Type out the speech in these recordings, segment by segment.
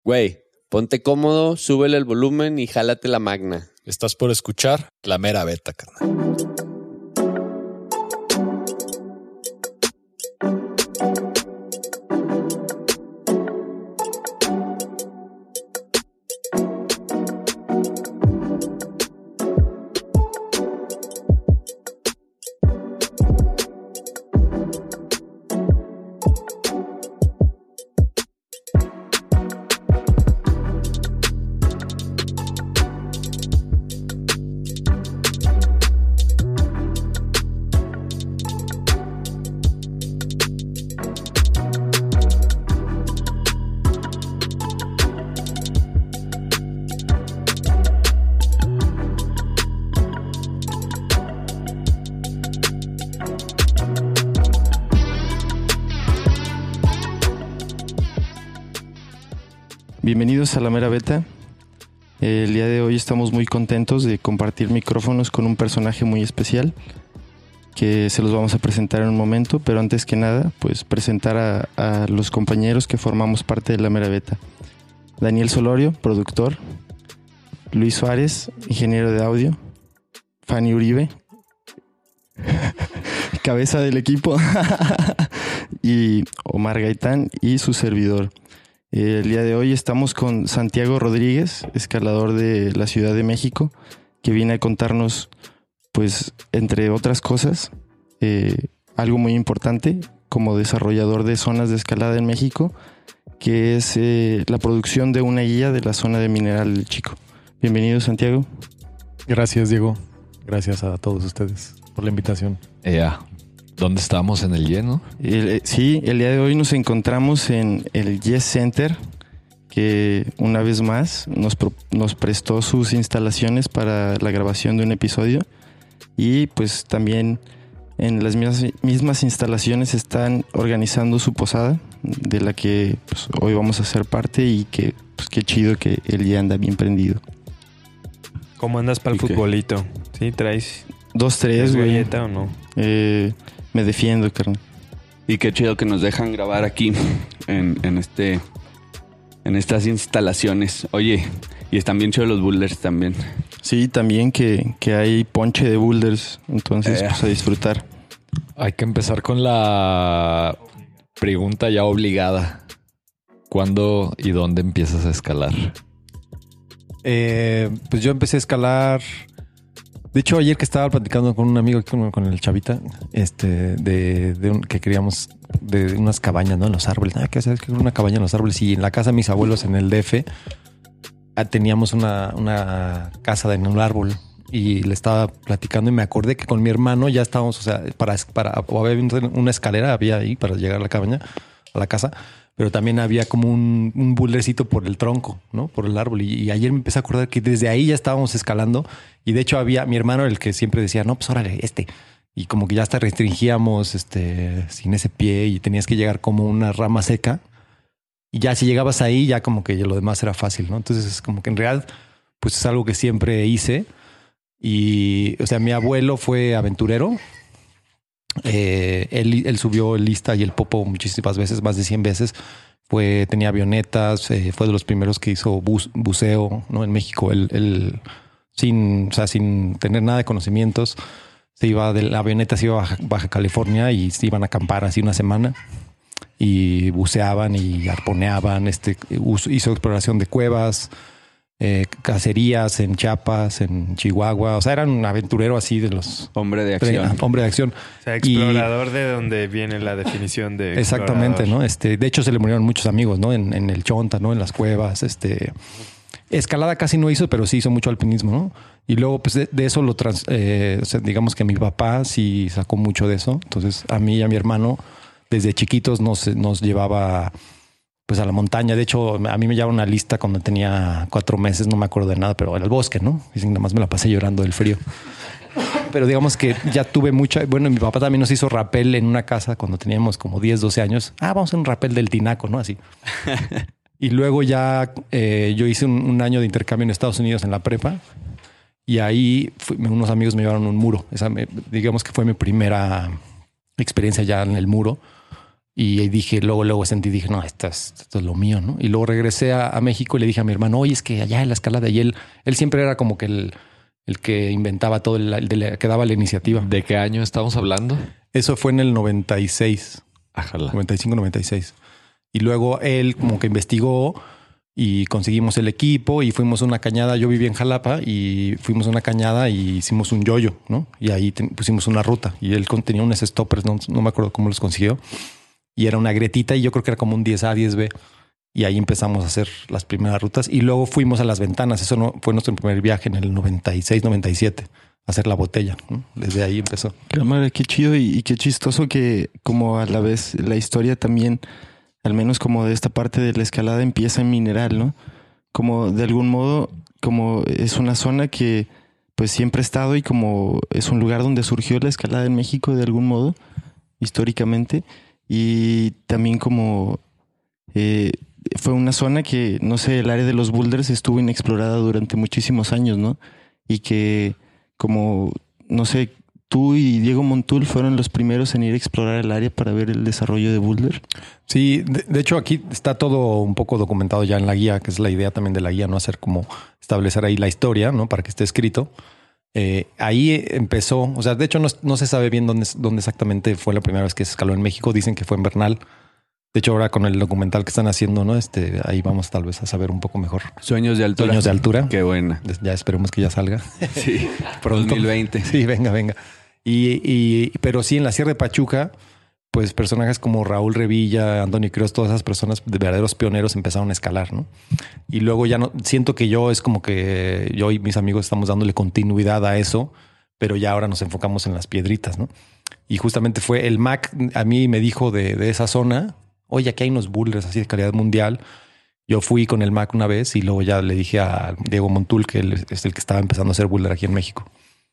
Güey, ponte cómodo, súbele el volumen y jálate la magna. Estás por escuchar La Mera Beta, carnal. Bienvenidos a La Mera Beta. El día de hoy estamos muy contentos de compartir micrófonos con un personaje muy especial que se los vamos a presentar en un momento, pero antes que nada, pues presentar a los compañeros que formamos parte de La Mera Beta. Daniel Solorio, productor. Luis Suárez, ingeniero de audio. Fanny Uribe, cabeza del equipo. Y Omar Gaitán y su servidor. El día de hoy estamos con Santiago Rodríguez, escalador de la Ciudad de México, que viene a contarnos, pues, entre otras cosas, algo muy importante como desarrollador de zonas de escalada en México, que es la producción de una guía de la zona de Mineral del Chico. Bienvenido, Santiago. Gracias, Diego. Gracias a todos ustedes por la invitación. ¿Dónde estamos? ¿En el lleno? Sí, el día de hoy nos encontramos en el Yes Center, que una vez más nos prestó sus instalaciones para la grabación de un episodio. Y pues también en las mismas instalaciones están organizando su posada, de la que pues, hoy vamos a ser parte, y que pues, qué chido que el día anda bien prendido. ¿Cómo andas para el futbolito? ¿Sí? ¿Traes 2-3, güey? galleta o no? Me defiendo, carnal. Y qué chido que nos dejan grabar aquí en estas instalaciones. Oye, y están bien chidos los boulders también. Sí, también que hay ponche de boulders, entonces pues a disfrutar. Hay que empezar con la pregunta ya obligada. ¿Cuándo y dónde empiezas a escalar? Pues yo empecé a escalar. De hecho, ayer que estaba platicando con un amigo, con el Chavita, que queríamos de unas cabañas, ¿no? En los árboles. ¿Qué haces? Que una cabaña en los árboles. Y en la casa de mis abuelos en el DF teníamos una casa en un árbol. Y le estaba platicando y me acordé que con mi hermano ya estábamos, o sea, había una escalera había ahí para llegar a la cabaña, a la casa. Pero también había como un bouldercito por el tronco, ¿no? Por el árbol. Y ayer me empecé a acordar que desde ahí ya estábamos escalando. Y de hecho había mi hermano el que siempre decía, no, pues órale, Y como que ya hasta restringíamos sin ese pie y tenías que llegar como una rama seca. Y ya si llegabas ahí, ya como que lo demás era fácil, ¿no? Entonces es como que en realidad, pues es algo que siempre hice. Y, o sea, mi abuelo fue aventurero. Él subió el Lista y el Popo muchísimas veces, más de 100 veces. Tenía avionetas, fue de los primeros que hizo buceo, ¿no? En México, él sin tener nada de conocimientos, se iba de la avioneta, se iba a Baja California y se iban a acampar así una semana y buceaban y arponeaban. Hizo exploración de cuevas, cacerías en Chiapas, en Chihuahua. O sea, era un aventurero así de los... Hombre de acción. Hombre de acción. O sea, explorador, de donde viene la definición de exactamente, ¿no? De hecho, se le murieron muchos amigos, ¿no? En el Chonta, ¿no? En las cuevas, escalada casi no hizo, pero sí hizo mucho alpinismo, ¿no? Y luego, pues, de eso digamos que mi papá sí sacó mucho de eso. Entonces, a mí y a mi hermano, desde chiquitos nos llevaba... pues a la montaña. De hecho, a mí me llevaron una lista cuando tenía 4 meses, no me acuerdo de nada, pero en el bosque, ¿no? Y nada más me la pasé llorando del frío. Pero digamos que ya tuve mucha... Bueno, mi papá también nos hizo rapel en una casa cuando teníamos como 10, 12 años. Vamos a un rapel del tinaco, ¿no? Así. Y luego ya yo hice un año de intercambio en Estados Unidos en la prepa. Y ahí unos amigos me llevaron un muro. Digamos que fue mi primera experiencia ya en el muro. Y ahí dije, luego dije, no, esto es lo mío, ¿no? Y luego regresé a México y le dije a mi hermano, oye, es que allá en la escalada. Y él siempre era como que el que inventaba todo, que daba la iniciativa. ¿De qué año estamos hablando? Eso fue en el 96, Ajala. 95, 96. Y luego él como que investigó y conseguimos el equipo y fuimos a una cañada. Yo vivía en Jalapa y fuimos a una cañada y hicimos un yoyo, ¿no? Y ahí pusimos una ruta y él tenía unos stoppers, no me acuerdo cómo los consiguió. Y era una grietita y yo creo que era como un 10A, 10B. Y ahí empezamos a hacer las primeras rutas y luego fuimos a las ventanas. Eso no fue nuestro primer viaje en el 96, 97, a hacer la botella, ¿no? Desde ahí empezó. Cámara, qué chido y qué chistoso que como a la vez la historia también, al menos como de esta parte de la escalada, empieza en Mineral, ¿no? Como de algún modo, como es una zona que pues siempre ha estado y como es un lugar donde surgió la escalada en México de algún modo, históricamente. Y también como fue una zona que, no sé, el área de los boulders estuvo inexplorada durante muchísimos años, ¿no? Y que como, no sé, tú y Diego Montul fueron los primeros en ir a explorar el área para ver el desarrollo de boulder. Sí, de hecho aquí está todo un poco documentado ya en la guía, que es la idea también de la guía, ¿no? Hacer como establecer ahí la historia, ¿no? Para que esté escrito. Ahí empezó, o sea, de hecho no se sabe bien dónde exactamente fue la primera vez que se escaló en México. Dicen que fue en Bernal. De hecho, ahora con el documental que están haciendo, ¿no? Ahí vamos tal vez a saber un poco mejor. Sueños de altura. Sueños de altura. Qué buena. Ya esperemos que ya salga. Sí, Pronto. 2020. Sí, venga. Pero sí, en la Sierra de Pachuca, pues personajes como Raúl Revilla, Antonio Quiroz, todas esas personas de verdaderos pioneros empezaron a escalar, ¿no? Y luego ya no siento que es como que yo y mis amigos estamos dándole continuidad a eso, pero ya ahora nos enfocamos en las piedritas, ¿no? Y justamente fue el Mac, a mí me dijo de esa zona, oye, aquí hay unos boulders así de calidad mundial. Yo fui con el Mac una vez y luego ya le dije a Diego Montul, que él es el que estaba empezando a hacer boulder aquí en México.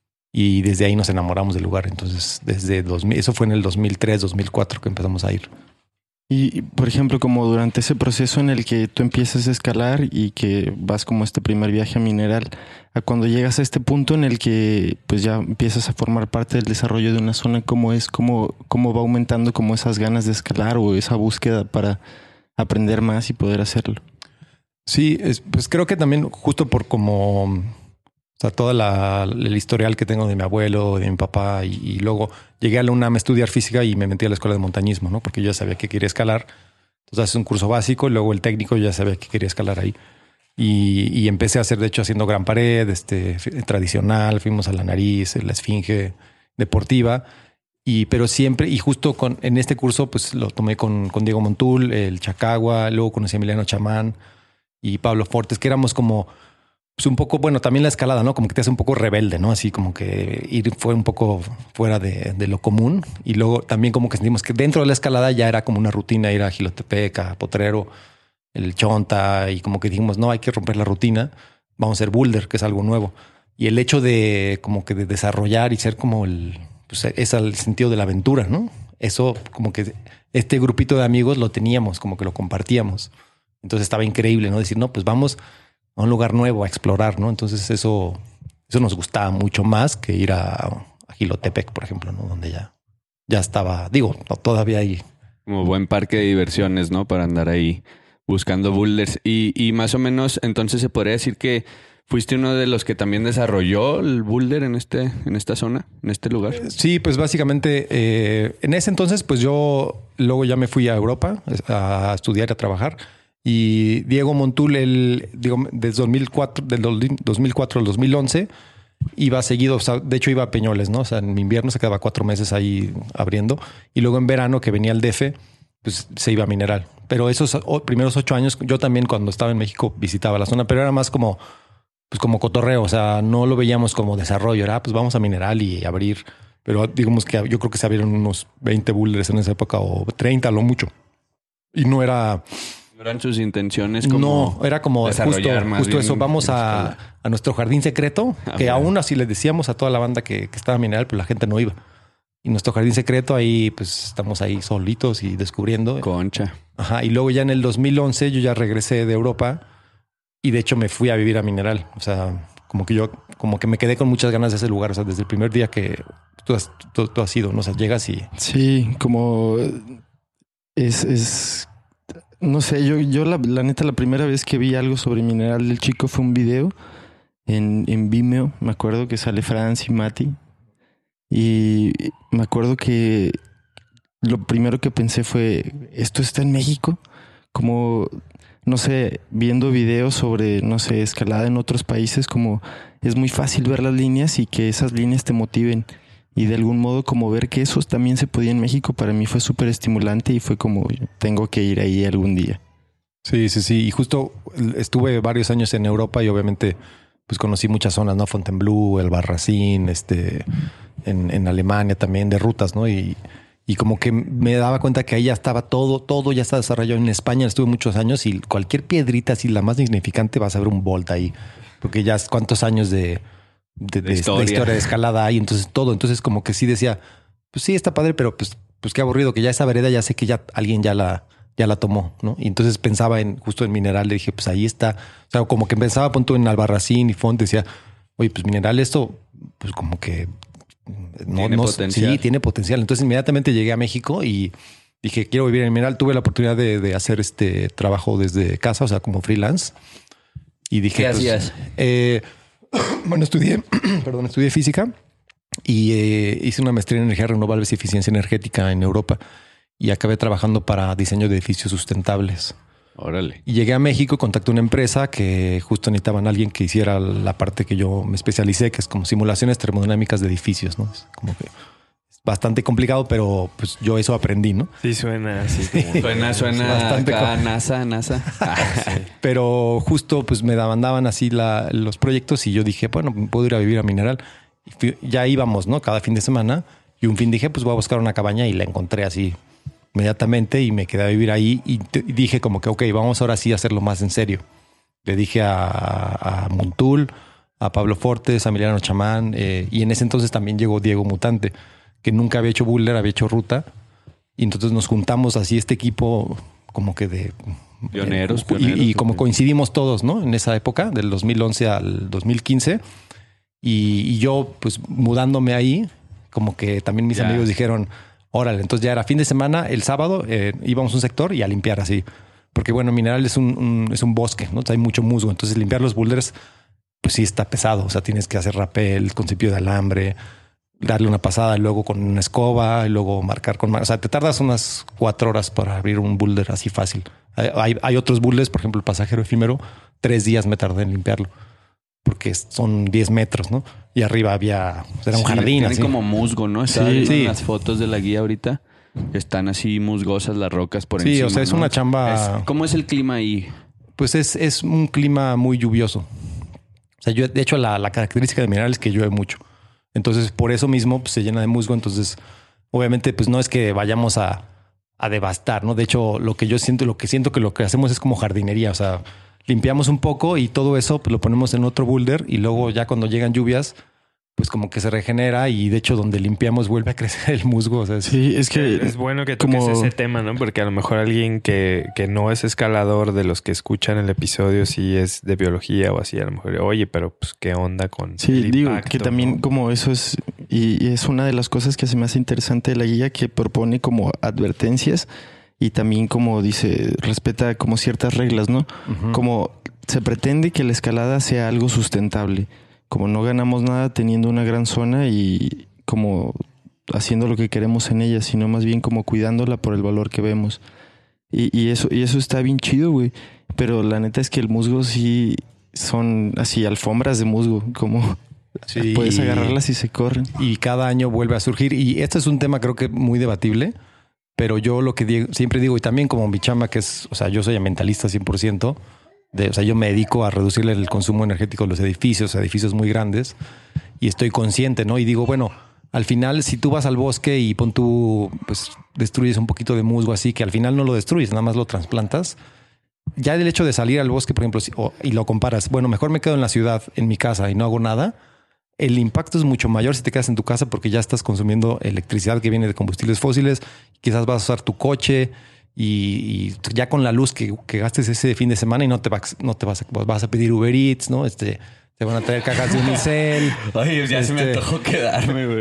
Y desde ahí nos enamoramos del lugar. Entonces, desde 2000, eso fue en el 2003, 2004 que empezamos a ir. Y, por ejemplo, como durante ese proceso en el que tú empiezas a escalar y que vas como este primer viaje a Mineral, a cuando llegas a este punto en el que pues ya empiezas a formar parte del desarrollo de una zona, ¿cómo va aumentando como esas ganas de escalar o esa búsqueda para aprender más y poder hacerlo? Sí, pues creo que también justo por como, o sea, toda el historial que tengo de mi abuelo, de mi papá, y luego llegué a la UNAM a estudiar física y me metí a la escuela de montañismo, ¿no? Porque yo ya sabía que quería escalar. Entonces haces un curso básico y luego el técnico ya sabía que quería escalar ahí. Y empecé a hacer, de hecho, haciendo gran pared, tradicional, fuimos a la Nariz, la Esfinge deportiva. Pero siempre, y justo en este curso, pues lo tomé con Diego Montul, el Chacagua, luego conocí a Emiliano Chamán y Pablo Fortes, que éramos como pues un poco, bueno, también la escalada, ¿no? Como que te hace un poco rebelde, ¿no? Así como que fue un poco fuera de lo común. Y luego también como que sentimos que dentro de la escalada ya era como una rutina ir a Jilotepec, a Potrero, el Chonta, y como que dijimos, no, hay que romper la rutina, vamos a hacer boulder, que es algo nuevo. Y el hecho de como que de desarrollar y ser como pues es el sentido de la aventura, ¿no? Eso como que este grupito de amigos lo teníamos, como que lo compartíamos. Entonces estaba increíble, ¿no? Decir, no, pues vamos a un lugar nuevo, a explorar, ¿no? Entonces eso nos gustaba mucho más que ir a Jilotepec, por ejemplo, ¿no? Donde ya estaba, digo, no, todavía ahí. Como buen parque de diversiones, ¿no? Para andar ahí buscando boulders. Y más o menos, entonces se podría decir que fuiste uno de los que también desarrolló el boulder en esta zona, en este lugar. Sí, pues básicamente en ese entonces, pues yo luego ya me fui a Europa a estudiar y a trabajar. Y Diego Montul, desde 2004, del 2004 al 2011, iba seguido, o sea, de hecho iba a Peñoles, ¿no? O sea, en invierno se quedaba 4 meses ahí abriendo. Y luego en verano, que venía al DF, pues se iba a Mineral. Pero esos primeros 8 años, yo también cuando estaba en México visitaba la zona, pero era más como cotorreo. O sea, no lo veíamos como desarrollo. Era, pues vamos a Mineral y abrir. Pero digamos que yo creo que se abrieron unos 20 boulders en esa época o 30 a lo mucho. Y no era... ¿Eran sus intenciones como no, era como justo eso. Vamos a nuestro jardín secreto, que aún así le decíamos a toda la banda que estaba en Mineral, pero la gente no iba. Y nuestro jardín secreto ahí, pues estamos ahí solitos y descubriendo. Concha. Ajá. Y luego ya en el 2011 yo ya regresé de Europa y de hecho me fui a vivir a Mineral. O sea, como que me quedé con muchas ganas de ese lugar. O sea, desde el primer día que tú has ido, ¿no? O sea, llegas y... Sí, como... es no sé, yo la neta, la primera vez que vi algo sobre Mineral del Chico fue un video en Vimeo. Me acuerdo que sale Franz y Mati. Y me acuerdo que lo primero que pensé fue, ¿esto está en México? Como, no sé, viendo videos sobre, no sé, escalada en otros países, como es muy fácil ver las líneas y que esas líneas te motiven. Y de algún modo como ver que eso también se podía en México, para mí fue súper estimulante y fue como, tengo que ir ahí algún día. Sí, sí, sí. Y justo estuve varios años en Europa y obviamente pues conocí muchas zonas, ¿no? Fontainebleau, el Barracín, en Alemania también de rutas, ¿no? Y como que me daba cuenta que ahí ya estaba todo ya está desarrollado. En España estuve muchos años y cualquier piedrita así, la más significante, vas a ver un Bolt ahí. Porque ya es cuántos años de historia de escalada hay, entonces todo. Entonces como que sí decía, pues sí, está padre, pero pues qué aburrido, que ya esa vereda ya sé que ya alguien ya la tomó, ¿no? Y entonces pensaba justo en Mineral, le dije, pues ahí está. O sea, como que pensaba, punto en Albarracín y Font, decía, oye, pues Mineral esto, pues como que tiene potencial. Sí, tiene potencial. Entonces inmediatamente llegué a México y dije, quiero vivir en Mineral. Tuve la oportunidad de hacer este trabajo desde casa, o sea, como freelance. Y dije, ¿qué hacías? Bueno, estudié física y hice una maestría en energías renovables y eficiencia energética en Europa y acabé trabajando para diseño de edificios sustentables. Órale. Y llegué a México, contacté una empresa que justo necesitaban a alguien que hiciera la parte que yo me especialicé, que es como simulaciones termodinámicas de edificios, ¿no? Es como que es bastante complicado, pero pues yo eso aprendí, ¿no? Sí, suena así. Como... suena bastante acá, NASA. Sí. Pero justo pues me mandaban así los proyectos y yo dije, bueno, puedo ir a vivir a Mineral. Ya íbamos, ¿no? Cada fin de semana. Y un fin dije, pues voy a buscar una cabaña y la encontré así inmediatamente y me quedé a vivir ahí. Y dije como que, ok, vamos ahora sí a hacerlo más en serio. Le dije a Montul, a Pablo Fortes, a Emiliano Chamán. Y en ese entonces también llegó Diego Mutante, que nunca había hecho boulder, había hecho ruta. Y entonces nos juntamos así este equipo como que de... Pioneros. Y como coincidimos todos, ¿no? En esa época, del 2011 al 2015. Y yo, pues, mudándome ahí, como que también mis amigos dijeron, órale, entonces ya era fin de semana, el sábado íbamos a un sector y a limpiar así. Porque, bueno, Mineral es un bosque, ¿no? Hay mucho musgo. Entonces, limpiar los boulders, pues sí está pesado. O sea, tienes que hacer rappel con cepillo de alambre, darle una pasada, y luego con una escoba, y luego marcar con... O sea, te tardas unas 4 horas para abrir un boulder así fácil. Hay otros boulders, por ejemplo, el pasajero efímero, 3 días me tardé en limpiarlo. Porque son 10 metros, ¿no? Y arriba era un jardín. Tienen así como musgo, ¿no? Estaba viendo sí. las fotos de la guía ahorita. Están así musgosas las rocas por encima. Sí, o sea, es una chamba... ¿Cómo es el clima ahí? Pues es un clima muy lluvioso. O sea, de hecho, la característica de Mineral es que llueve mucho. Entonces, por eso mismo pues, se llena de musgo. Entonces, obviamente, pues no es que vayamos a devastar, ¿no? De hecho, lo que siento que lo que hacemos es como jardinería. O sea, limpiamos un poco y todo eso pues, lo ponemos en otro boulder y luego ya cuando llegan lluvias, pues como que se regenera y de hecho donde limpiamos vuelve a crecer el musgo. O sea, sí, es que es bueno que toques ese tema, ¿no? Porque a lo mejor alguien que no es escalador, de los que escuchan el episodio, si es de biología o así, a lo mejor, oye, pero pues qué onda con el digo impacto, que también, ¿no? como eso es, y es una de las cosas que se me hace interesante de la guía, que propone como advertencias y también como dice, respeta como ciertas reglas, ¿no? Uh-huh. Como se pretende que la escalada sea algo sustentable. Como no ganamos nada teniendo una gran zona y como haciendo lo que queremos en ella, sino más bien como cuidándola por el valor que vemos. Y eso está bien chido, güey. Pero la neta es que el musgo sí son así alfombras de musgo, como sí, puedes agarrarlas y se corren. Y cada año vuelve a surgir. Y este es un tema creo que muy debatible, pero yo lo que siempre digo, y también como mi chamba, que es, o sea, yo soy ambientalista 100%, o sea, yo me dedico a reducirle el consumo energético de los edificios muy grandes y estoy consciente, ¿no? Y digo, bueno, al final, si tú vas al bosque y pues destruyes un poquito de musgo así, que al final no lo destruyes, nada más lo trasplantas. Ya el hecho de salir al bosque, por ejemplo, y lo comparas, bueno, mejor me quedo en la ciudad, en mi casa y no hago nada. El impacto es mucho mayor si te quedas en tu casa porque ya estás consumiendo electricidad que viene de combustibles fósiles. Quizás vas a usar tu coche y ya con la luz que gastes ese fin de semana y no te vas a pedir Uber Eats, ¿no? Se van a traer cajas de unicel. Oye, ya se me antojó quedarme, güey.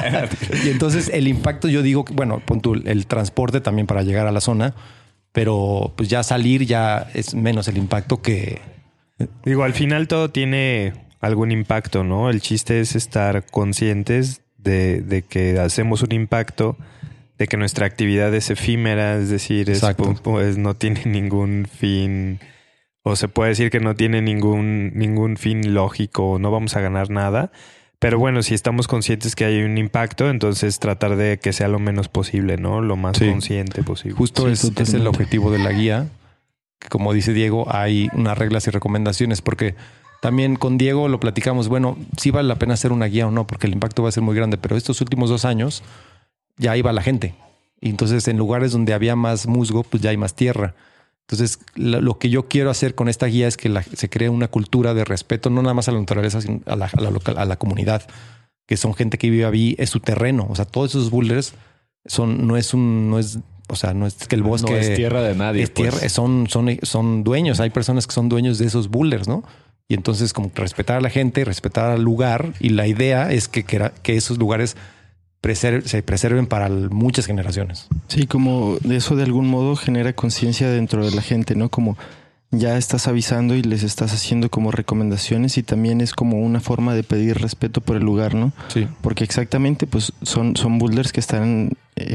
Y entonces el impacto, yo digo, bueno, pon tú el transporte también para llegar a la zona, pero pues ya salir ya es menos el impacto que... Digo, al final todo tiene algún impacto, ¿no? El chiste es estar conscientes de que hacemos un impacto, de que nuestra actividad es efímera, es decir, pues no tiene ningún fin... O se puede decir que no tiene ningún fin lógico, no vamos a ganar nada. Pero bueno, si estamos conscientes que hay un impacto, entonces tratar de que sea lo menos posible, ¿no? Lo más consciente posible. Justo es el objetivo de la guía. Que como dice Diego, hay unas reglas y recomendaciones. Porque también con Diego lo platicamos. Bueno, sí vale la pena hacer una guía o no, porque el impacto va a ser muy grande. Pero estos últimos 2 años ya iba la gente. Y entonces en lugares donde había más musgo, pues ya hay más tierra. Entonces, lo que yo quiero hacer con esta guía es que se cree una cultura de respeto, no nada más a la naturaleza, sino a la comunidad, que son gente que vive ahí, es su terreno. O sea, todos esos boulders no es que el bosque... No es tierra de nadie. Es tierra, son dueños. Hay personas que son dueños de esos boulders, ¿no? Y entonces, como respetar a la gente, respetar al lugar. Y la idea es que esos lugares se preserven para muchas generaciones. Sí, como de eso de algún modo genera conciencia dentro de la gente, ¿no? Como ya estás avisando y les estás haciendo como recomendaciones y también es como una forma de pedir respeto por el lugar, ¿no? Sí. Porque exactamente, pues son boulders que están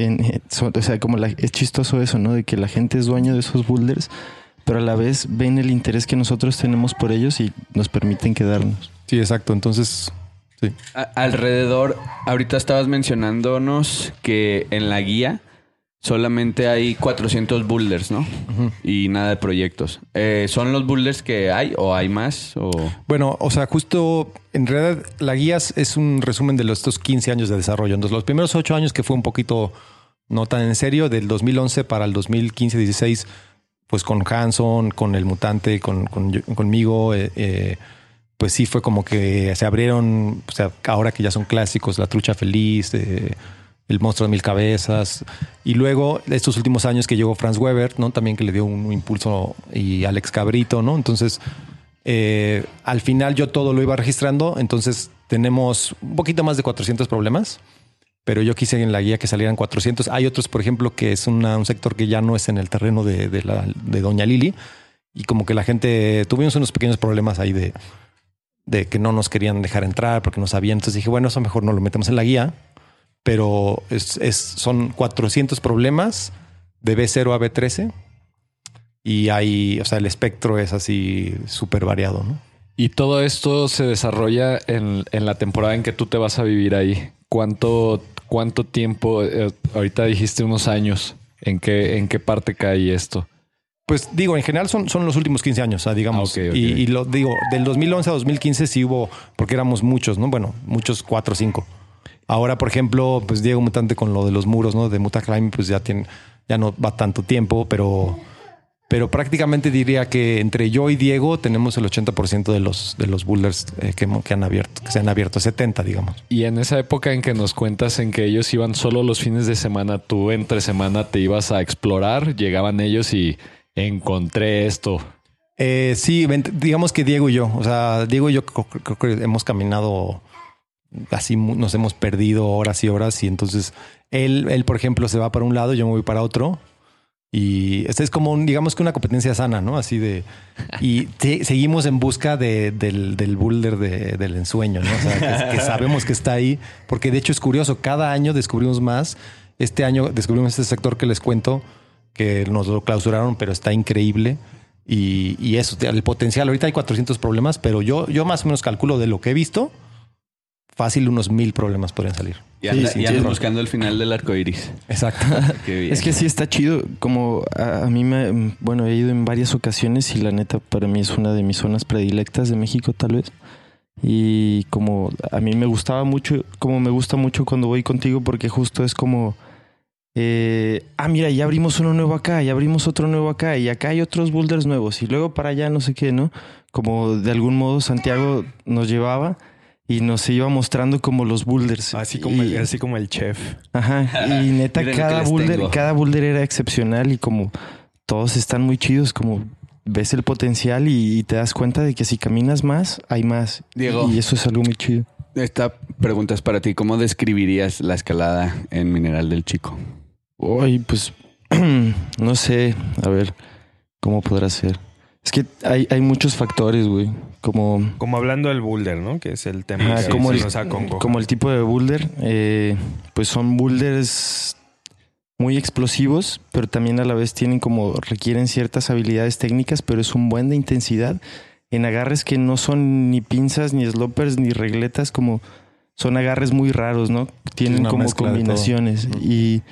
o sea, como es chistoso eso, ¿no? De que la gente es dueño de esos boulders, pero a la vez ven el interés que nosotros tenemos por ellos y nos permiten quedarnos. Sí, exacto. Entonces... Sí. Alrededor, ahorita estabas mencionándonos que en la guía solamente hay 400 boulders, ¿no? Uh-huh. Y nada de proyectos. ¿Son los boulders que hay o hay más? Bueno, o sea, justo en realidad la guía es un resumen de estos 15 años de desarrollo. Entonces, los primeros 8 años que fue un poquito no tan en serio, del 2011 para el 2015-16, pues con Hanson, con El Mutante, conmigo, pues sí fue como que se abrieron, o sea, ahora que ya son clásicos, La Trucha Feliz, El Monstruo de Mil Cabezas. Y luego, estos últimos años que llegó Franz Weber, ¿no? También que le dio un impulso, y Alex Cabrito, ¿no? Entonces, al final yo todo lo iba registrando. Entonces, tenemos un poquito más de 400 problemas, pero yo quise en la guía que salieran 400. Hay otros, por ejemplo, que es un sector que ya no es en el terreno de Doña Lili. Y como que la gente, tuvimos unos pequeños problemas ahí de que no nos querían dejar entrar porque no sabían. Entonces dije, bueno, eso mejor no lo metemos en la guía. Pero son 400 problemas de B0 a B13. Y hay, o sea, el espectro es así súper variado, ¿no? Y todo esto se desarrolla en la temporada en que tú te vas a vivir ahí. ¿Cuánto tiempo? Ahorita dijiste unos años. ¿En qué parte cae esto? Pues digo, en general son los últimos 15 años, digamos. Okay. Y lo digo, del 2011 a 2015 sí hubo, porque éramos muchos, ¿no? Bueno, muchos, 4 o 5. Ahora, por ejemplo, pues Diego Mutante con lo de los muros, ¿no? De Mutaclimb, pues ya no va tanto tiempo, pero prácticamente diría que entre yo y Diego tenemos el 80% de los boulders que se han abierto, 70, digamos. Y en esa época en que nos cuentas en que ellos iban solo los fines de semana, tú entre semana te ibas a explorar, llegaban ellos y encontré esto. Sí, digamos que Diego y yo. O sea, Diego y yo creo que hemos caminado así, nos hemos perdido horas y horas. Y entonces él, por ejemplo, se va para un lado, yo me voy para otro. Y este es como digamos que una competencia sana, ¿no? Así de... Y seguimos en busca del boulder del ensueño, ¿no? O sea, que sabemos que está ahí. Porque de hecho es curioso, cada año descubrimos más. Este año descubrimos este sector que les cuento, que nos lo clausuraron, pero está increíble. Y eso, el potencial. Ahorita hay 400 problemas, pero yo más o menos calculo de lo que he visto, fácil unos 1000 problemas podrían salir. Y andas buscando el final del arco iris. Exacto. Qué bien. Es que sí está chido. Como a mí he ido en varias ocasiones y la neta para mí es una de mis zonas predilectas de México, tal vez. Y como a mí me gustaba mucho, como me gusta mucho cuando voy contigo, porque justo es como... mira, ya abrimos uno nuevo acá, ya abrimos otro nuevo acá y acá hay otros boulders nuevos y luego para allá no sé qué, ¿no? Como de algún modo Santiago nos llevaba y nos iba mostrando como los boulders. Así como el chef. Ajá, y neta cada boulder era excepcional y como todos están muy chidos, como ves el potencial y te das cuenta de que si caminas más, hay más. Diego. Y eso es algo muy chido. Esta pregunta es para ti. ¿Cómo describirías la escalada en Mineral del Chico? Uy, pues no sé, a ver, ¿cómo podrá ser? Es que hay muchos factores, güey. Como hablando del boulder, ¿no? Que es el tema que como, se nos acongoja. como el tipo de boulder. Pues son boulders muy explosivos, pero también a la vez requieren ciertas habilidades técnicas, pero es un buen de intensidad en agarres que no son ni pinzas, ni sloppers, ni regletas, como son agarres muy raros, ¿no? Tienen como combinaciones. Y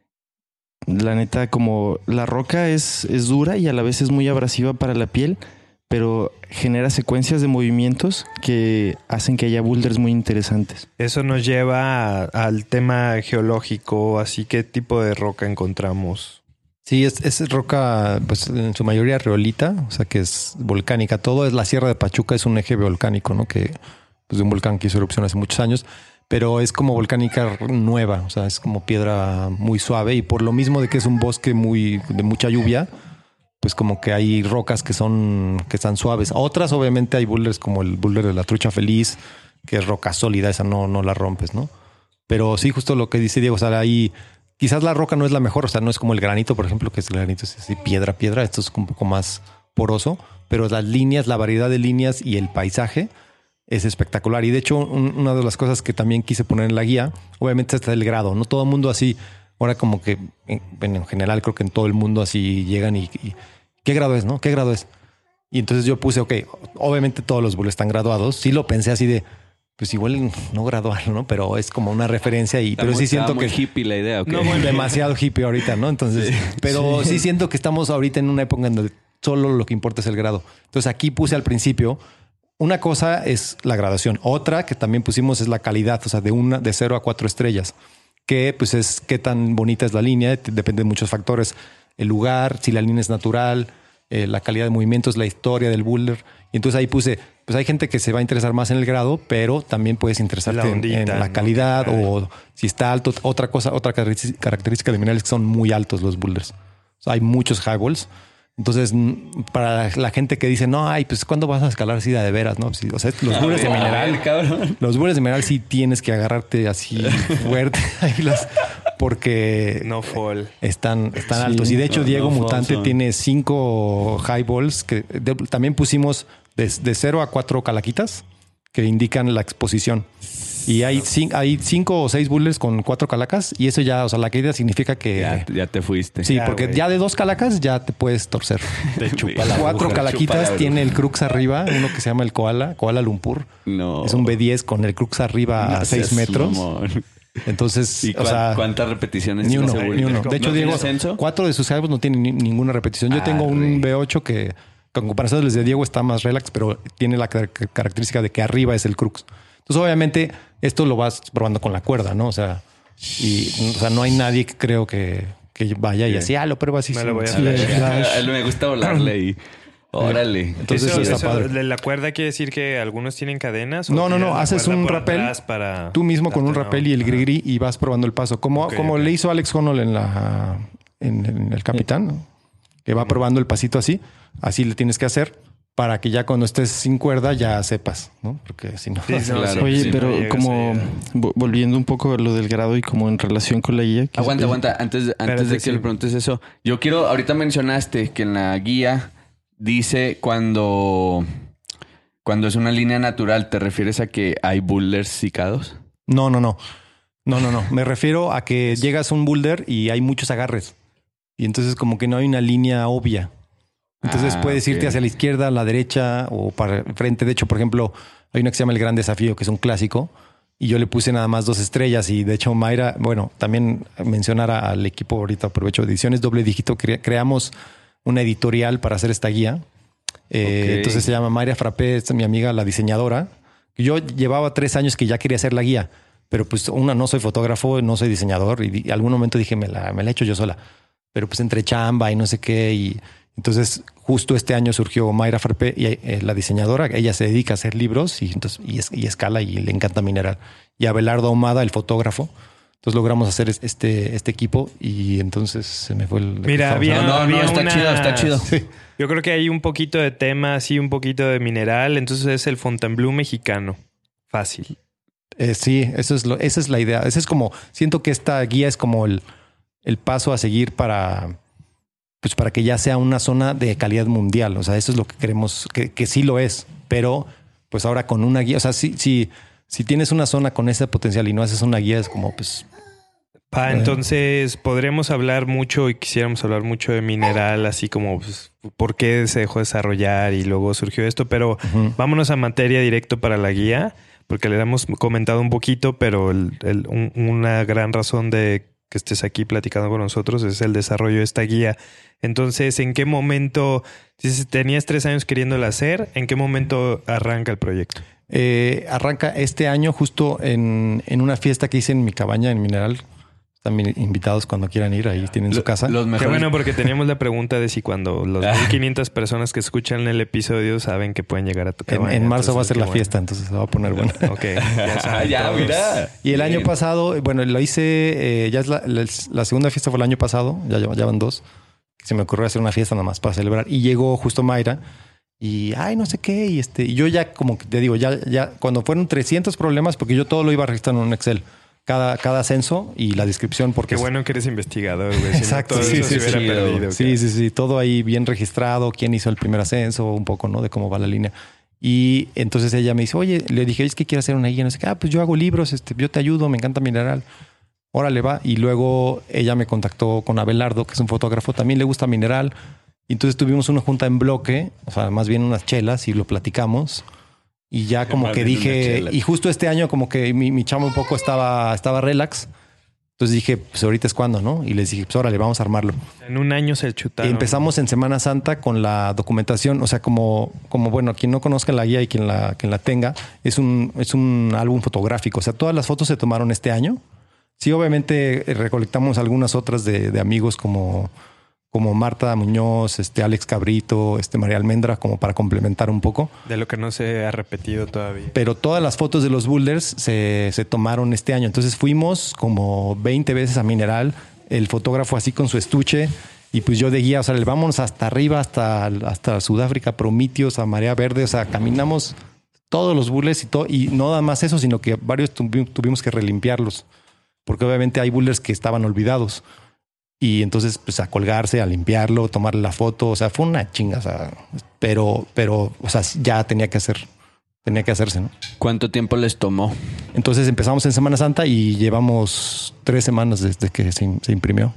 la neta, como la roca es dura y a la vez es muy abrasiva para la piel, pero genera secuencias de movimientos que hacen que haya boulders muy interesantes. Eso nos lleva al tema geológico, así qué tipo de roca encontramos. Sí, es roca, pues en su mayoría riolita, o sea que es volcánica. Todo es la Sierra de Pachuca, es un eje volcánico, ¿no? Que pues de un volcán que hizo erupción hace muchos años, pero es como volcánica nueva, o sea, es como piedra muy suave y por lo mismo de que es un bosque de mucha lluvia, pues como que hay rocas que están suaves. Otras, obviamente, hay boulders como el boulder de la Trucha Feliz, que es roca sólida, esa no la rompes, ¿no? Pero sí, justo lo que dice Diego, o sea, ahí quizás la roca no es la mejor, o sea, no es como el granito, por ejemplo, que el granito es así piedra, esto es un poco más poroso, pero las líneas, la variedad de líneas y el paisaje es espectacular. Y de hecho, una de las cosas que también quise poner en la guía, obviamente está el grado, no todo el mundo así. Ahora como que en general creo que en todo el mundo así llegan y ¿qué grado es, no? ¿Qué grado es? Y entonces yo puse, ok, obviamente todos los boulders están graduados. Sí lo pensé así de, pues igual no graduarlo, ¿no? Pero es como una referencia pero sí siento que es hippie la idea. ¿Okay? No, bueno, demasiado hippie ahorita, ¿no? Entonces, pero sí siento que estamos ahorita en una época en donde solo lo que importa es el grado. Entonces aquí puse al principio, una cosa es la graduación. Otra que también pusimos es la calidad, o sea, de 0 a 4 estrellas. Que pues es qué tan bonita es la línea, depende de muchos factores. El lugar, si la línea es natural, la calidad de movimientos, la historia del boulder. Y entonces ahí puse, pues hay gente que se va a interesar más en el grado, pero también puedes interesarte en la calidad, ¿no? O si está alto. Otra característica de minerales que son muy altos los boulders. O sea, hay muchos highballs. Entonces, para la gente que dice, no, pues ¿cuándo vas a escalar así de veras? ¿No? Sí, o sea, los boulders de mineral, los boulders de mineral sí tienes que agarrarte así fuerte porque no fall. Están altos. Y de hecho, Diego Mutante tiene 5 highballs que también pusimos de 0 a 4 calaquitas que indican la exposición. Y hay 5 o 6 boulders con 4 calacas y eso ya, o sea, la caída significa que ya te fuiste. Sí, porque ya de 2 calacas ya te puedes torcer. Te chupa la 4 calaquitas tiene el crux arriba, uno que se llama el Koala Lumpur. No. Es un B10 con el crux arriba a 6 metros. Entonces, ¿y cuántas repeticiones? Ni uno. De hecho, ¿No Diego, 4 de sus highballs no tienen ninguna repetición. Yo tengo un B8 que, con comparación desde Diego, está más relax, pero tiene la característica de que arriba es el crux. Entonces, obviamente, esto lo vas probando con la cuerda, ¿no? O sea, no hay nadie que creo que vaya y así, lo prueba así. Me lo voy a hacer. A él me gusta volarle y órale. Entonces eso está padre. ¿De la cuerda quiere decir que algunos tienen cadenas? No. Haces un rappel tú mismo con un rappel y el grigri y vas probando el paso. Como le hizo Alex Honnold en el Capitán, ¿no? Que va probando el pasito así. Así le tienes que hacer para que ya cuando estés sin cuerda ya sepas, ¿no? Porque si no... Claro. Oye, pero como volviendo un poco a lo del grado y como en relación con la guía... Aguanta. Antes de que le preguntes eso. Yo quiero... Ahorita mencionaste que en la guía dice cuando es una línea natural, ¿te refieres a que hay boulders sicados? No. Me refiero a que llegas a un boulder y hay muchos agarres. Y entonces como que no hay una línea obvia. Entonces puedes irte hacia la izquierda, a la derecha o para el frente. De hecho, por ejemplo, hay una que se llama El Gran Desafío, que es un clásico. Y yo le puse nada más 2 estrellas. Y de hecho, Mayra, bueno, también mencionar al equipo, ahorita aprovecho, Ediciones Doble Dígito. Creamos una editorial para hacer esta guía. Entonces se llama Mayra Frappé, esta es mi amiga, la diseñadora. Yo llevaba 3 años que ya quería hacer la guía. Pero pues no soy fotógrafo, no soy diseñador. Y en algún momento dije, me la he hecho yo sola. Pero pues entre chamba y no sé qué y... Entonces, justo este año surgió Mayra Frappé, la diseñadora. Ella se dedica a hacer libros y escala y le encanta mineral. Y Abelardo Ahumada, el fotógrafo. Entonces logramos hacer este equipo y entonces se me fue el... Mira, había está chido. Sí. Yo creo que hay un poquito de tema, así un poquito de mineral. Entonces es el Fontainebleau mexicano. Fácil. Sí, esa es la idea. Ese es como, siento que esta guía es como el paso a seguir para que ya sea una zona de calidad mundial. O sea, eso es lo que queremos, que sí lo es. Pero pues ahora con una guía, o sea, si tienes una zona con ese potencial y no haces una guía, es como pues... Entonces podremos hablar mucho y quisiéramos hablar mucho de mineral, así como pues, por qué se dejó desarrollar y luego surgió esto, pero vámonos a materia directo para la guía, porque le hemos comentado un poquito, pero una gran razón de que estés aquí platicando con nosotros es el desarrollo de esta guía. Entonces, ¿en qué momento, si tenías 3 años queriéndola hacer, en qué momento arranca el proyecto? Arranca este año justo en una fiesta que hice en mi cabaña en Mineral. Están invitados cuando quieran ir, ahí tienen su casa. Qué bueno, porque teníamos la pregunta de si cuando los 1,500 personas que escuchan el episodio saben que pueden llegar a tu cabaña. En marzo va a ser la fiesta, entonces se va a poner bueno. Ok, ya saben. Ya, mira. Y el año pasado, bueno, lo hice, ya es la segunda fiesta fue el año pasado, ya van 2. Se me ocurrió hacer una fiesta nada más para celebrar. Y llegó justo Mayra y, no sé qué, y yo ya como que te digo, ya cuando fueron 300 problemas, porque yo todo lo iba registrando en un Excel. Cada ascenso y la descripción. Porque qué bueno que eres investigador, güey. Exacto. Todo eso se hubiera perdido. Sí. Todo ahí bien registrado. Quién hizo el primer ascenso, un poco, ¿no? De cómo va la línea. Y entonces ella me dice, oye, le dije, es que quiero hacer una guía. No sé qué. Pues yo hago libros, yo te ayudo, me encanta mineral. Órale, va. Y luego ella me contactó con Abelardo, que es un fotógrafo. También le gusta mineral. Y entonces tuvimos una junta en bloque, o sea, más bien unas chelas y lo platicamos. Y ya como que dije, y justo este año como que mi chamba un poco estaba relax. Entonces dije, pues ahorita es cuando, ¿no? Y les dije, pues órale, vamos a armarlo. En un año se chutaron. Y empezamos en Semana Santa con la documentación. O sea, como bueno, quien no conozca la guía y quien la tenga, es un álbum fotográfico. O sea, todas las fotos se tomaron este año. Sí, obviamente recolectamos algunas otras de amigos como Marta Muñoz, Alex Cabrito, María Almendra, como para complementar un poco. De lo que no se ha repetido todavía. Pero todas las fotos de los boulders se tomaron este año. Entonces fuimos como 20 veces a Mineral, el fotógrafo así con su estuche, y pues yo de guía, o sea, vámonos hasta arriba, hasta Sudáfrica, Prometheus, a Marea Verde, o sea, caminamos todos los boulders y no nada más eso, sino que varios tuvimos que relimpiarlos, porque obviamente hay boulders que estaban olvidados. Y entonces, pues a colgarse, a limpiarlo, tomarle la foto. O sea, fue una chinga. O sea, pero, o sea, ya tenía que hacerse, ¿no? ¿Cuánto tiempo les tomó? Entonces empezamos en Semana Santa y llevamos 3 semanas desde que se imprimió.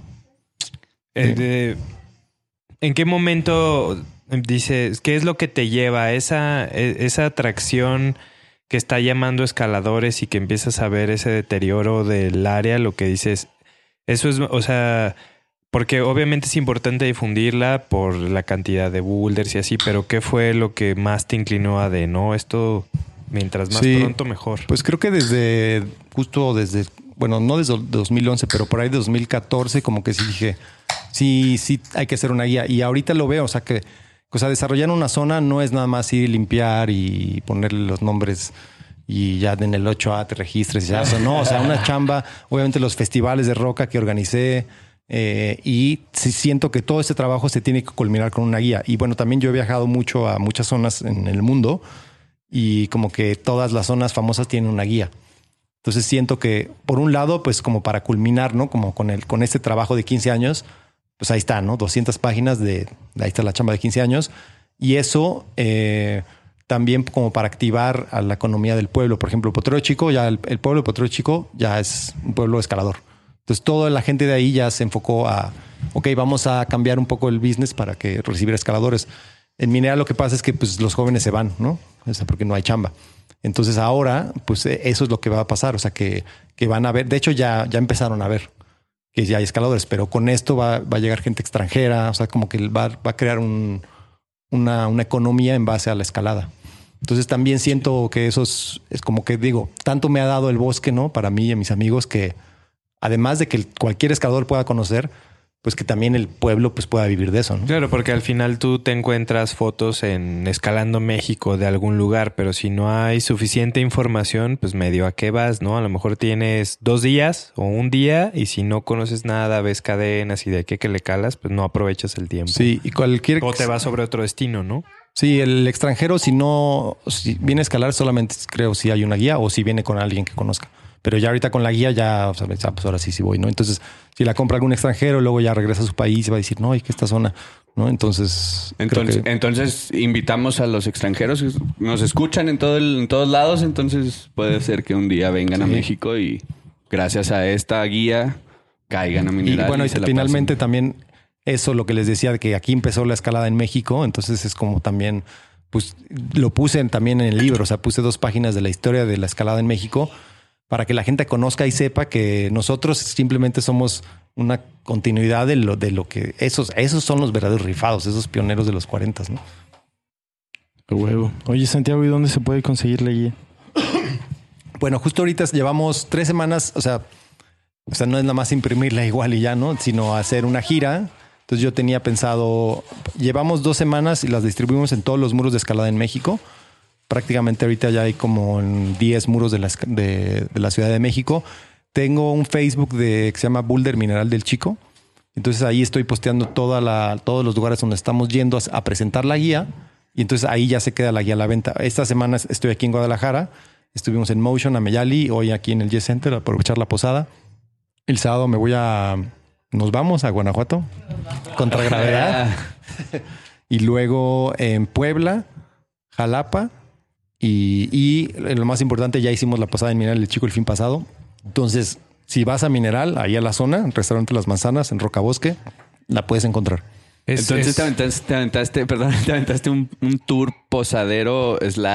¿En qué momento dices, qué es lo que te lleva a esa atracción que está llamando escaladores y que empiezas a ver ese deterioro del área? Lo que dices, eso es, o sea... Porque obviamente es importante difundirla por la cantidad de boulders y así, pero ¿qué fue lo que más te inclinó a esto mientras más pronto mejor? Pues creo que desde, bueno, no desde 2011, pero por ahí de 2014 como que sí dije, sí hay que hacer una guía. Y ahorita lo veo, o sea, desarrollar una zona no es nada más ir, limpiar y ponerle los nombres y ya en el 8A te registres y eso, no, o sea, una chamba, obviamente los festivales de roca que organicé. Y sí siento que todo este trabajo se tiene que culminar con una guía. Y bueno, también yo he viajado mucho a muchas zonas en el mundo y como que todas las zonas famosas tienen una guía. Entonces siento que por un lado, pues como para culminar, ¿no? Como con este trabajo de 15 años, pues ahí está, ¿no? 200 páginas ahí está la chamba de 15 años. Y eso también como para activar a la economía del pueblo. Por ejemplo, Potrero Chico, ya el pueblo de Potrero Chico ya es un pueblo escalador. Entonces, toda la gente de ahí ya se enfocó a, vamos a cambiar un poco el business para que recibir escaladores. En Mineral lo que pasa es que pues, los jóvenes se van, ¿no? O sea, porque no hay chamba. Entonces, ahora, pues eso es lo que va a pasar. O sea, que van a ver, de hecho, ya empezaron a ver que ya hay escaladores, pero con esto va a llegar gente extranjera. O sea, como que va a crear una economía en base a la escalada. Entonces, también siento que eso es como que digo, tanto me ha dado el bosque, ¿no? Para mí y a mis amigos que además de que cualquier escalador pueda conocer, pues que también el pueblo pues pueda vivir de eso, ¿no? Claro, porque al final tú te encuentras fotos en Escalando México de algún lugar, pero si no hay suficiente información, pues medio a qué vas, ¿no? A lo mejor tienes 2 días o un día y si no conoces nada, ves cadenas y de qué que le calas, pues no aprovechas el tiempo. Sí, y cualquier... O te vas sobre otro destino, ¿no? Sí, el extranjero si viene a escalar solamente creo si hay una guía o si viene con alguien que conozca. Pero ya ahorita con la guía ya, o sea, pues ahora sí voy, ¿no? Entonces, si la compra algún extranjero, luego ya regresa a su país y va a decir, no, ¿y qué esta zona? ¿No? Entonces, entonces invitamos a los extranjeros que nos escuchan en todos lados. Entonces puede ser que un día vengan a México y gracias a esta guía caigan a Mineral. Y bueno, y se la finalmente pasen. también eso lo que les decía de que aquí empezó la escalada en México. Entonces es como también, pues lo puse también en el libro. O sea, puse 2 páginas de la historia de la escalada en México para que la gente conozca y sepa que nosotros simplemente somos una continuidad de lo que esos son los verdaderos rifados, esos pioneros de los 40, ¿no? Qué huevo. Oye, Santiago, ¿y dónde se puede conseguir la guía? Bueno, justo ahorita llevamos 3 semanas, o sea, no es nada más imprimirla igual y ya, ¿no? Sino hacer una gira. Entonces yo tenía pensado, llevamos 2 semanas y las distribuimos en todos los muros de escalada en México. Prácticamente ahorita ya hay como 10 muros de la Ciudad de México. Tengo un Facebook que se llama Boulder Mineral del Chico. Entonces ahí estoy posteando todos los lugares donde estamos yendo a presentar la guía. Y entonces ahí ya se queda la guía a la venta. Esta semana estoy aquí en Guadalajara. Estuvimos en Motion, Ameyali, hoy aquí en el Yes Center a aprovechar la posada. El sábado nos vamos a Guanajuato contra gravedad. Y luego en Puebla, Jalapa. Y lo más importante, ya hicimos la posada en Mineral del Chico el fin pasado. Entonces, si vas a Mineral, ahí a la zona, en Restaurante Las Manzanas, en Rocabosque, la puedes encontrar. Entonces te aventaste un tour posadero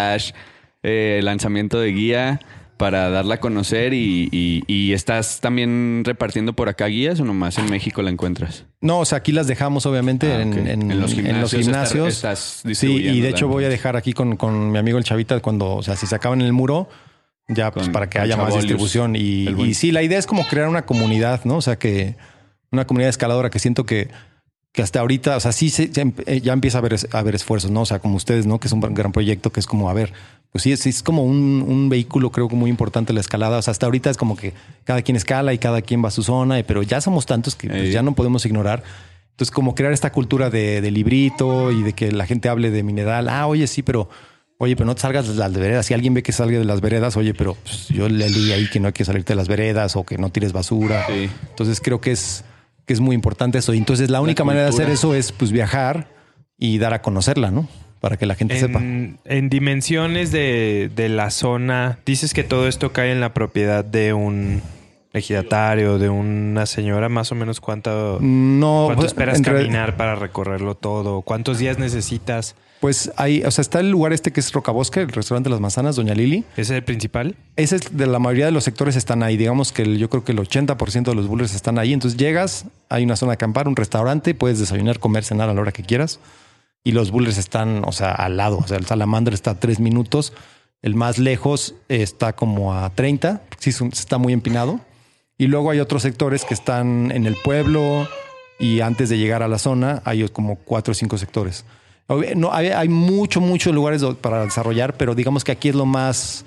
/ lanzamiento de guía para darla a conocer y ¿estás también repartiendo por acá guías o nomás en México la encuentras? No, o sea, aquí las dejamos obviamente en los gimnasios. Estás sí, y de hecho voy a dejar aquí con mi amigo el Chavita cuando, o sea, si se acaban en el muro, ya pues para que haya más distribución. Y sí, la idea es como crear una comunidad, ¿no? O sea, que una comunidad escaladora que siento que hasta ahorita, o sea, sí ya empieza a haber esfuerzos, ¿no? O sea, como ustedes, ¿no? Que es un gran proyecto que es como, a ver, pues sí, es como un vehículo, creo que muy importante la escalada. O sea, hasta ahorita es como que cada quien escala y cada quien va a su zona, pero ya somos tantos que pues, ya no podemos ignorar. Entonces, como crear esta cultura de librito y de que la gente hable de mineral. Oye, pero no te salgas de las veredas. Si alguien ve que salga de las veredas, oye, pero pues, yo le leí ahí que no hay que salirte de las veredas o que no tires basura. Sí. Entonces, creo que es muy importante eso. Y entonces la única manera de hacer eso es pues viajar y dar a conocerla, ¿no? Para que la gente sepa. En dimensiones de la zona, dices que todo esto cae en la propiedad de un ejidatario, de una señora, más o menos ¿cuánto esperas caminar para recorrerlo todo? ¿Cuántos días necesitas? Pues está el lugar que es Rocabosque, el restaurante Las Manzanas, Doña Lili. ¿Ese es el principal? Ese es de la mayoría de los sectores están ahí. Digamos que yo creo que el 80% de los boulders están ahí. Entonces llegas, hay una zona de acampar, un restaurante, puedes desayunar, comer, cenar a la hora que quieras. Y los boulders están, al lado. O sea, el Salamander está a 3 minutos. El más lejos está como a 30. Sí, está muy empinado. Y luego hay otros sectores que están en el pueblo y antes de llegar a la zona hay como 4 o 5 sectores. No, hay muchos lugares para desarrollar, pero digamos que aquí es lo más,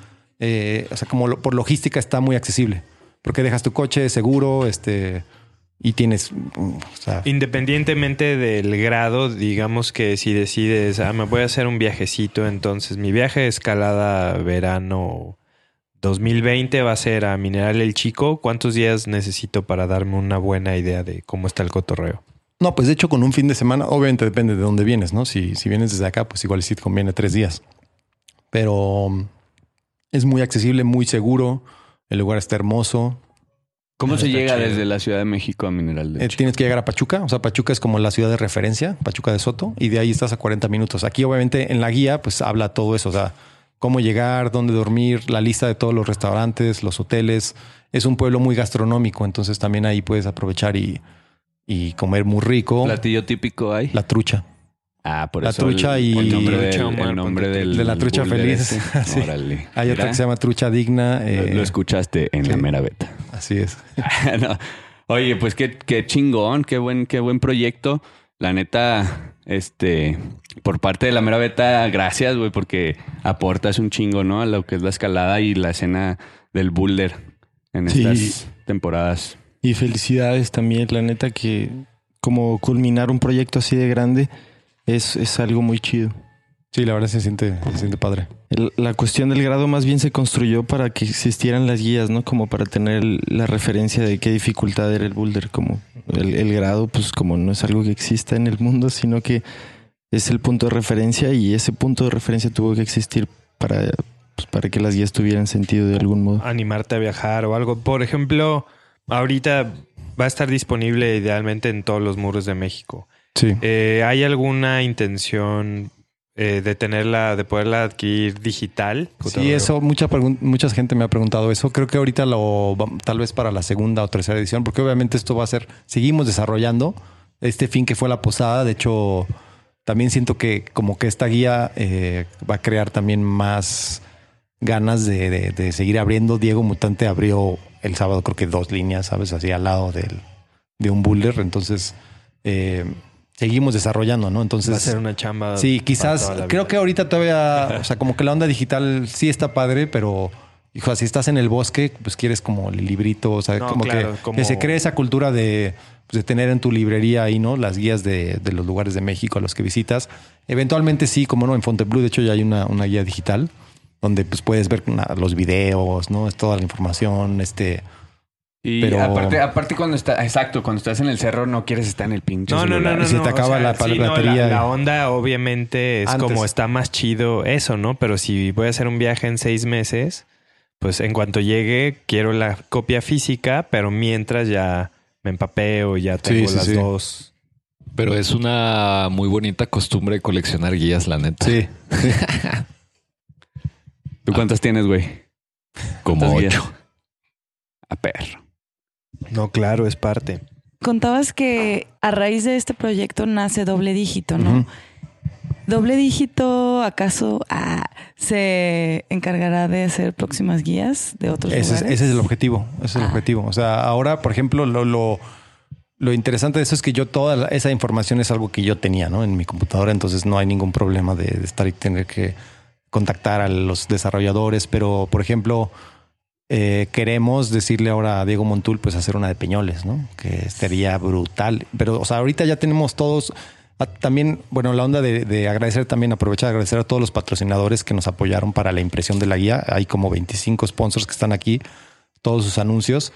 como por logística está muy accesible, porque dejas tu coche seguro, y tienes, independientemente del grado, digamos que si decides, me voy a hacer un viajecito, entonces mi viaje de escalada verano 2020 va a ser a Mineral El Chico. ¿Cuántos días necesito para darme una buena idea de cómo está el cotorreo? No, pues de hecho con un fin de semana, obviamente depende de dónde vienes, ¿no? Si vienes desde acá, pues igual sí te conviene 3 días. Pero es muy accesible, muy seguro. El lugar está hermoso. ¿Cómo se llega desde la Ciudad de México a Mineral del Chico? Tienes que llegar a Pachuca. O sea, Pachuca es como la ciudad de referencia, Pachuca de Soto. Y de ahí estás a 40 minutos. Aquí obviamente en la guía pues habla todo eso. O sea, cómo llegar, dónde dormir, la lista de todos los restaurantes, los hoteles. Es un pueblo muy gastronómico. Entonces también ahí puedes aprovechar y comer muy rico. ¿Platillo típico hay? La trucha. Por la eso trucha el nombre de la trucha feliz. Sí. Órale. Hay otra que se llama trucha digna. Lo escuchaste en la mera beta. Así es. No. Oye, pues qué chingón, qué buen proyecto. La neta, por parte de la Mera Beta, gracias, güey, porque aportas un chingo, ¿no? A lo que es la escalada y la escena del boulder en estas temporadas. Y felicidades también, la neta que como culminar un proyecto así de grande es algo muy chido. Sí, la verdad se siente padre. La cuestión del grado más bien se construyó para que existieran las guías, ¿no? Como para tener la referencia de qué dificultad era el boulder. Como el grado, pues como no es algo que exista en el mundo, sino que es el punto de referencia y ese punto de referencia tuvo que existir para que las guías tuvieran sentido de algún modo. Animarte a viajar o algo. Por ejemplo, ahorita va a estar disponible idealmente en todos los muros de México. Sí. ¿Hay alguna intención de poderla adquirir digital? Sí, eso, mucha gente me ha preguntado eso. Creo que ahorita tal vez para la segunda o tercera edición, porque obviamente esto va a ser, seguimos desarrollando este fin que fue la posada. De hecho, también siento que como que esta guía va a crear también más ganas de seguir abriendo. Diego Mutante abrió el sábado creo que 2 líneas, ¿sabes? Así al lado de un boulder. Entonces, seguimos desarrollando, ¿no? Entonces va a ser una chamba. Sí, quizás creo que ahorita todavía, o sea, como que la onda digital sí está padre, pero hijo, si estás en el bosque, pues quieres como el librito, o sea, que se cree esa cultura de tener en tu librería ahí, ¿no? Las guías de los lugares de México a los que visitas. Eventualmente sí, como no, en Fontainebleau, de hecho ya hay una guía digital donde pues puedes ver los videos, ¿no? Es toda la información, Pero aparte cuando estás en el cerro no quieres estar en el pinche celular. No. Si te acaba la batería. La onda obviamente es antes. como está más chido eso, ¿no? Pero si voy a hacer un viaje en 6 meses, pues en cuanto llegue quiero la copia física, pero mientras ya me empapeo, ya tengo las dos. Pero es una muy bonita costumbre coleccionar guías, la neta. Sí. ¿Tú cuántas tienes, güey? Como 8. A perro. No, claro, es parte. Contabas que a raíz de este proyecto nace Doble Dígito, ¿no? Uh-huh. ¿Doble Dígito acaso se encargará de hacer próximas guías de otros lugares? Ese es el objetivo. Ese es el objetivo. O sea, ahora, por ejemplo, lo interesante de eso es que yo toda esa información es algo que yo tenía, ¿no? En mi computadora, entonces no hay ningún problema de estar y tener que contactar a los desarrolladores. Pero, por ejemplo, queremos decirle ahora a Diego Montul, pues hacer una de Peñoles, ¿no? Que sería brutal. Pero, o sea, ahorita ya tenemos todos. También, bueno, la onda de agradecer también, aprovechar de agradecer a todos los patrocinadores que nos apoyaron para la impresión de la guía. Hay como 25 sponsors que están aquí, todos sus anuncios.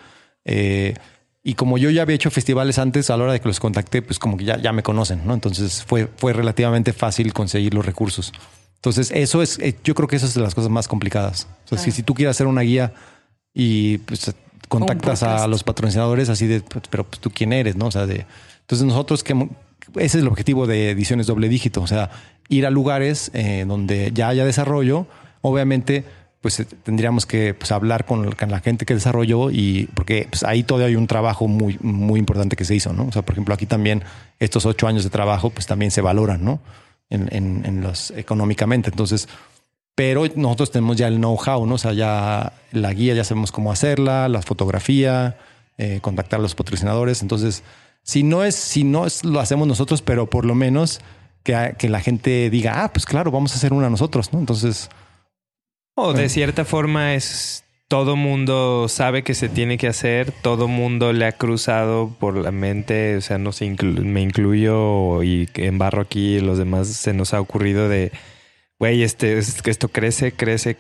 Y como yo ya había hecho festivales antes, a la hora de que los contacté, pues como que ya me conocen, ¿no? Entonces fue relativamente fácil conseguir los recursos. Entonces eso es, yo creo que eso es de las cosas más complicadas. O sea, si tú quieres hacer una guía y pues contactas a los patrocinadores así de, pero pues tú quién eres, ¿no? O sea, entonces nosotros ese es el objetivo de Ediciones Doble Dígito. O sea, ir a lugares donde ya haya desarrollo. Obviamente, pues tendríamos que hablar con la gente que desarrolló y porque pues, ahí todavía hay un trabajo muy, muy importante que se hizo, ¿no? O sea, por ejemplo, aquí también estos 8 años de trabajo, pues también se valoran, ¿no? Económicamente. Entonces, pero nosotros tenemos ya el know-how, ¿no? O sea, ya la guía, ya sabemos cómo hacerla, la fotografía, contactar a los patrocinadores. Entonces, si no lo hacemos nosotros, pero por lo menos que la gente diga, pues claro, vamos a hacer una nosotros, ¿no? Entonces, de cierta forma todo mundo sabe que se tiene que hacer, todo mundo le ha cruzado por la mente, o sea, me incluyo y embarro aquí, los demás se nos ha ocurrido de, güey, esto crece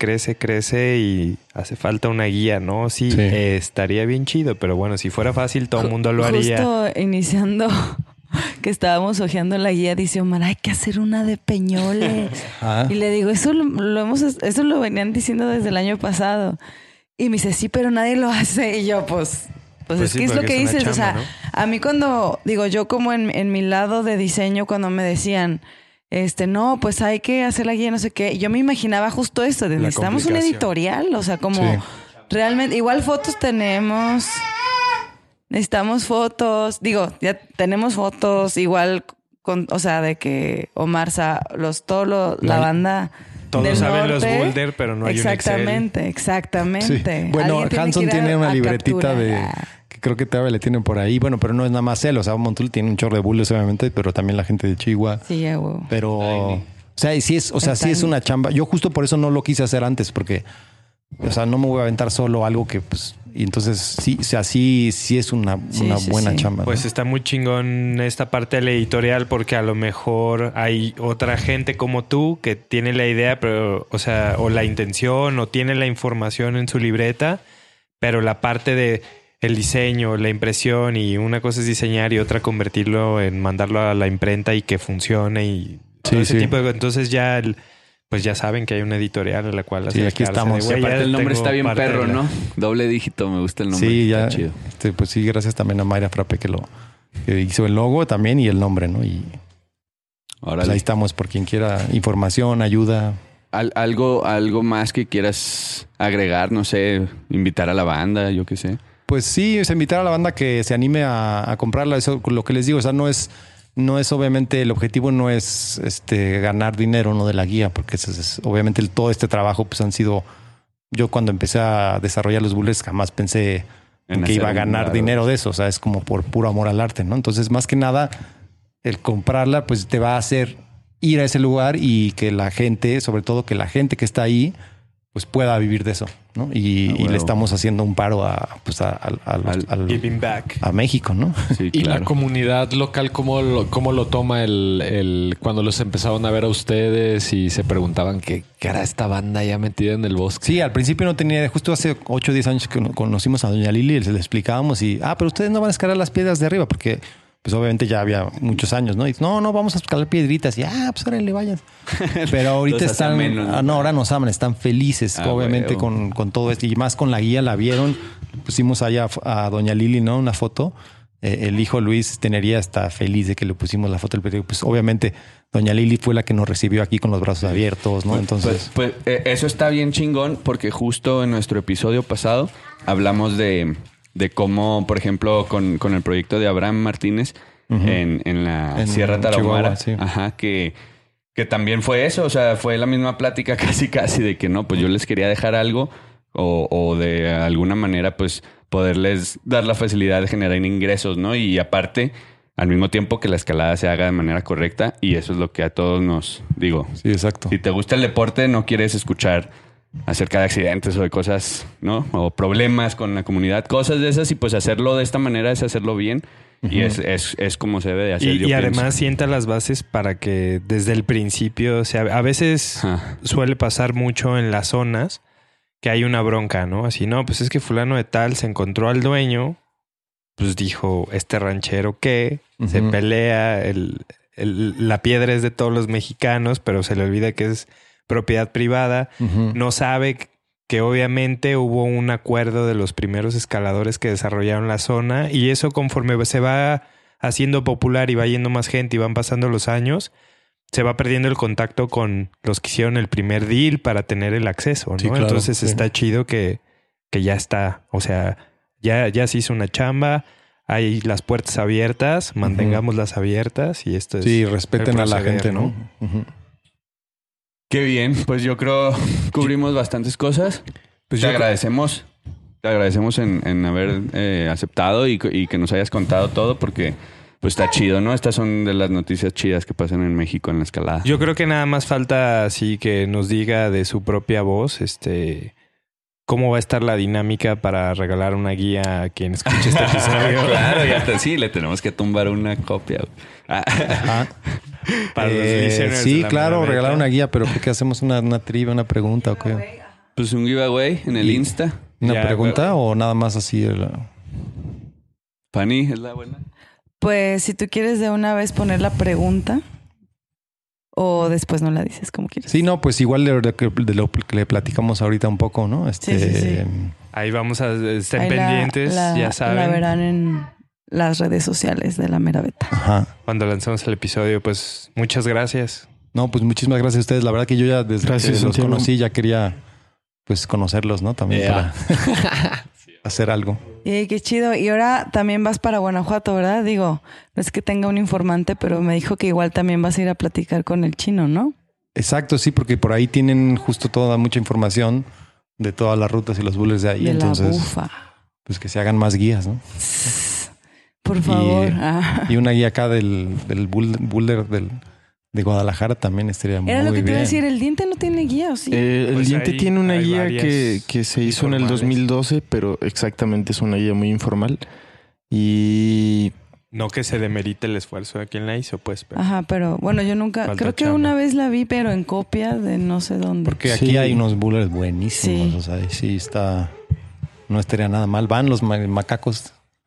y hace falta una guía, ¿no? Sí. Estaría bien chido, pero bueno, si fuera fácil todo el mundo lo haría. Justo iniciando que estábamos hojeando la guía, dice Omar, hay que hacer una de Peñoles. Y le digo, eso lo venían diciendo desde el año pasado. Y me dice, sí, pero nadie lo hace. Y yo, pues es sí, que es lo que dices. Chamba, o sea, ¿no? A mí cuando, digo, yo como en mi lado de diseño, cuando me decían, no, pues hay que hacer la guía, no sé qué. Yo me imaginaba justo esto, de necesitamos un editorial. O sea, como realmente, igual fotos tenemos. Necesitamos fotos. Digo, ya tenemos fotos, igual, o sea, de que Omar, la banda... Todos saben los boulder, pero no hay un Excel. Exactamente. Sí. Bueno, Hanson tiene una libretita creo que todavía le tienen por ahí. Bueno, pero no es nada más él. O sea, Montul tiene un chorro de bullers, obviamente, pero también la gente de Chihuahua. Sí, güey. Pero, o sea, sí es una chamba. Yo justo por eso no lo quise hacer antes, porque, o sea, no me voy a aventar solo algo que, pues, y entonces sí, o sea, sí es una buena chamba. Pues ¿no? está muy chingón esta parte de la editorial, porque a lo mejor hay otra gente como tú que tiene la idea, pero, o sea, o la intención, o tiene la información en su libreta, pero la parte de el diseño, la impresión, y una cosa es diseñar y otra convertirlo en mandarlo a la imprenta y que funcione y todo ese tipo de... Entonces ya pues ya saben que hay una editorial en la cual... Sí, aquí estamos. Y aparte el nombre está bien perro, ¿no? Doble dígito, me gusta el nombre. Sí, ya. Está chido. Pues sí, gracias también a Mayra Frappe que hizo el logo también y el nombre, ¿no? Y pues ahí estamos por quien quiera información, ayuda. Algo más que quieras agregar, no sé, invitar a la banda, yo qué sé. Pues sí, es invitar a la banda que se anime a comprarla. Eso lo que les digo, o sea, no es obviamente, el objetivo no es ganar dinero, no de la guía, porque obviamente todo este trabajo pues han sido... Yo cuando empecé a desarrollar los bullets jamás pensé en que iba a ganar dinero de eso. O sea, es como por puro amor al arte, ¿no? Entonces, más que nada, el comprarla pues te va a hacer ir a ese lugar y que la gente, sobre todo que la gente que está ahí, pues pueda vivir de eso, ¿no? Y le estamos haciendo un paro al giving back a México, ¿no? Sí, y claro. la comunidad local, ¿cómo lo toma el cuando los empezaron a ver a ustedes y se preguntaban qué era esta banda ya metida en el bosque? Sí, al principio no tenía, justo hace 8 o 10 años que conocimos a Doña Lili, les explicábamos y, pero ustedes no van a escalar las piedras de arriba, porque pues obviamente ya había muchos años, ¿no? Y no, vamos a escalar piedritas. Y, pues ahora le vayan. Pero ahorita están... ahora nos aman, están felices, obviamente, con todo esto. Y más con la guía, la vieron. Pusimos allá a Doña Lili, ¿no? Una foto. El hijo Luis Tenería está feliz de que le pusimos la foto del periódico. Pues obviamente Doña Lili fue la que nos recibió aquí con los brazos abiertos, ¿no? Entonces... Pues eso está bien chingón, porque justo en nuestro episodio pasado hablamos de cómo, por ejemplo, con el proyecto de Abraham Martínez en la Sierra Tarahumara, sí. que también fue eso, o sea, fue la misma plática casi de que no, pues yo les quería dejar algo o de alguna manera pues poderles dar la facilidad de generar ingresos, ¿no? Y aparte, al mismo tiempo que la escalada se haga de manera correcta, y eso es lo que a todos nos digo. Sí, exacto. Si te gusta el deporte, no quieres escuchar acerca de accidentes o de cosas, ¿no? O problemas con la comunidad, cosas de esas, y pues hacerlo de esta manera es hacerlo bien. Y es como se debe de hacer. Y además sienta las bases para que desde el principio, o sea, a veces suele pasar mucho en las zonas que hay una bronca, ¿no? Así, no, pues es que fulano de tal se encontró al dueño, pues dijo, este ranchero ¿qué? Se pelea, la piedra es de todos los mexicanos, pero se le olvida que es propiedad privada. No sabe que obviamente hubo un acuerdo de los primeros escaladores que desarrollaron la zona, y eso conforme se va haciendo popular y va yendo más gente y van pasando los años, se va perdiendo el contacto con los que hicieron el primer deal para tener el acceso, ¿no? Sí, claro, entonces está chido que ya está, o sea, ya se hizo una chamba, hay las puertas abiertas, mantengámoslas abiertas, y esto es... Sí, respeten a la gente, ¿no? Qué bien, pues yo creo cubrimos bastantes cosas. Pues te agradecemos en haber aceptado y que nos hayas contado todo, porque pues está chido, ¿no? Estas son de las noticias chidas que pasan en México en la escalada. Yo creo que nada más falta así que nos diga de su propia voz, cómo va a estar la dinámica para regalar una guía a quien escuche este episodio. Claro, sí, le tenemos que tumbar una copia. Para los listeners sí, claro, regalar una guía, pero ¿qué hacemos? ¿Una trivia, una pregunta o qué? Pues un giveaway en el Insta. ¿Una pregunta o nada más así? Fanny, ¿es la buena? Pues si tú quieres de una vez poner la pregunta o después no la dices, como quieres. Sí, no, pues igual de lo que le platicamos ahorita un poco, ¿no? Sí. Ahí vamos a estar pendientes, ya saben. La verán en las redes sociales de La Mera Beta. Ajá. Cuando lanzamos el episodio, pues muchas gracias. No, pues muchísimas gracias a ustedes. La verdad que yo ya desde que los conocí ya quería pues conocerlos, ¿no? También para hacer algo. Y qué chido. Y ahora también vas para Guanajuato, ¿verdad? Digo, no es que tenga un informante, pero me dijo que igual también vas a ir a platicar con el chino, ¿no? Exacto, sí, porque por ahí tienen justo mucha información de todas las rutas y los bullets de ahí. De entonces, la bufa. pues que se hagan más guías, ¿no? Por favor. Y una guía acá del boulder de Guadalajara también estaría muy bien. Era lo que te iba a decir, el diente no tiene guía, ¿o sí? El Pues diente ahí tiene una hay guía varias que se hizo en el informales. 2012, pero exactamente es una guía muy informal. Y No que se demerite el esfuerzo de quien la hizo, pues. Pero Ajá, pero bueno, yo nunca... Falta Creo que chamba. una vez la vi, pero en copia de no sé dónde. Porque aquí Sí. hay unos boulders buenísimos. Sí. O sea, sí está... No estaría nada mal. Van los macacos.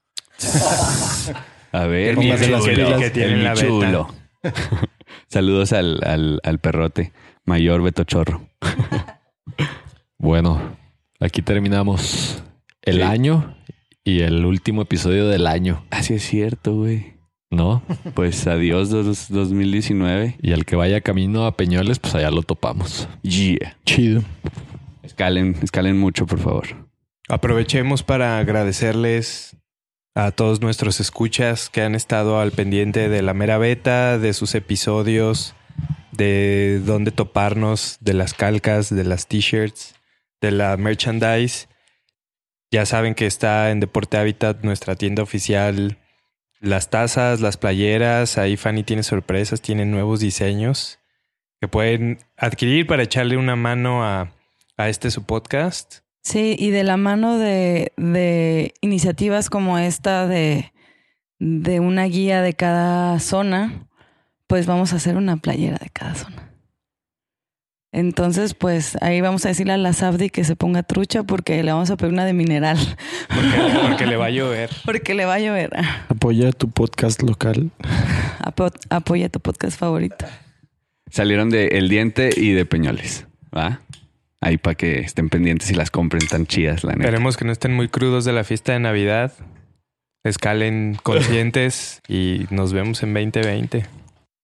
A ver, El mi Póngase las chulo, pilas. que tiene el la mi beta. chulo. Saludos al perrote mayor Beto Chorro. Bueno, aquí terminamos el Sí. año y el último episodio del año, Así es cierto, güey. ¿no? Pues adiós 2019. Y el que vaya camino a Peñoles, pues allá lo topamos. Yeah. chido. Escalen mucho, por favor. aprovechemos para agradecerles a todos nuestros escuchas que han estado al pendiente de la mera beta, de sus episodios, de dónde toparnos, de las calcas, de las t-shirts, de la merchandise. Ya saben que está en Deporte Hábitat, nuestra tienda oficial, las tazas, las playeras. Ahí Fanny tiene sorpresas, tiene nuevos diseños que pueden adquirir para echarle una mano a este su podcast. Sí, y de la mano de iniciativas como esta de una guía de cada zona, pues vamos a hacer una playera de cada zona. Entonces, pues ahí vamos a decirle a la Sabdi que se ponga trucha porque le vamos a pedir una de mineral. Porque le va a llover. Porque le va a llover. Apoya tu podcast local. Apoya tu podcast favorito. Salieron de El Diente y de Peñoles, ¿va? Ahí para que estén pendientes y las compren tan chidas, la neta. Esperemos que no estén muy crudos de la fiesta de Navidad. Escalen conscientes y nos vemos en 2020.